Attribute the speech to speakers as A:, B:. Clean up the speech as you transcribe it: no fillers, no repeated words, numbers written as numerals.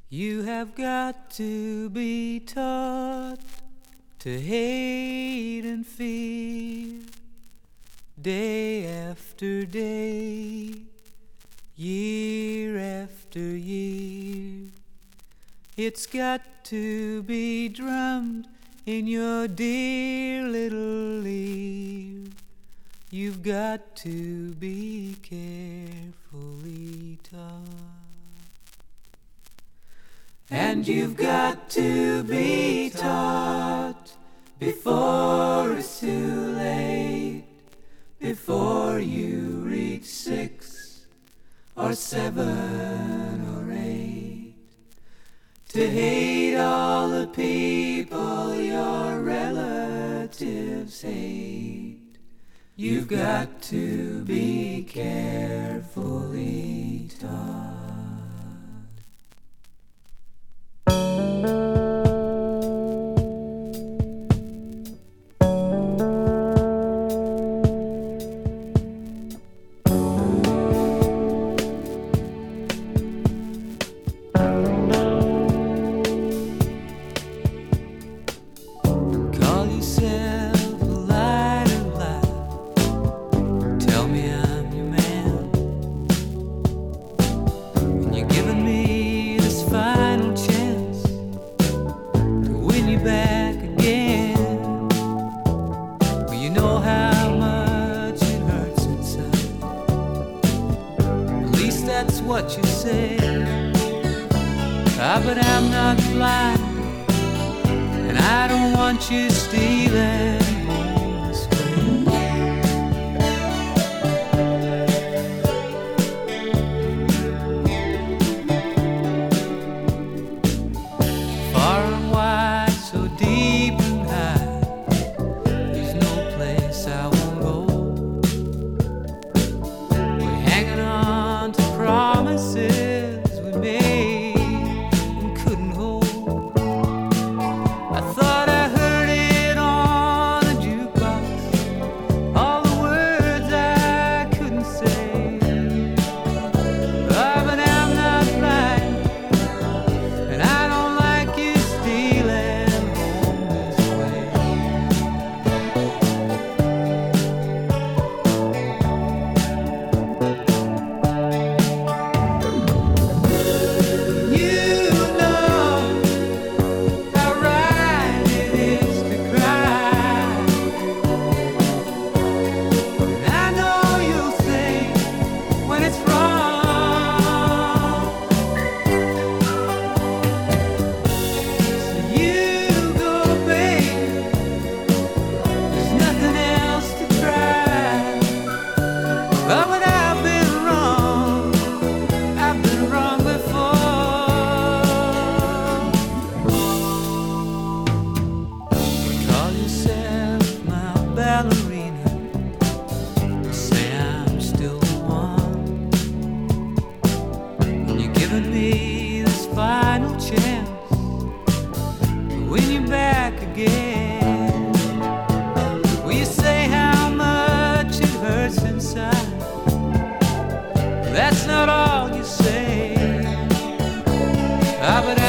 A: You have got to be taught to hate and fear day after day, year after year. It's got to be drummed in your dear little ear. You've got to be carefully taught. And you've got to be taught before it's too late, before you reach 6 or 7 or 8, to hate all the people your relatives hate. You've got to be carefully taught. Back again. Well, you know how much it hurts inside. At least that's what you say. But I'm not blind, and I don't want you stealing home this far and wide, so deep and high, there's no place I won't go. We're hanging on to promises we made and couldn't hold. I thought I heard it on the jukebox, all the words I couldn't say. But I'm not blind, and I don't like you stealing home this way. You know how right it is to cry, and I know you'll say when it's wrong. So you go, babe, there's nothing else to try. But when I've been wrong before. Call yourself my ballerina, say I'm still the one. You're giving me this final chance to win you back again. Will you say how much it hurts inside? That's not all you say. But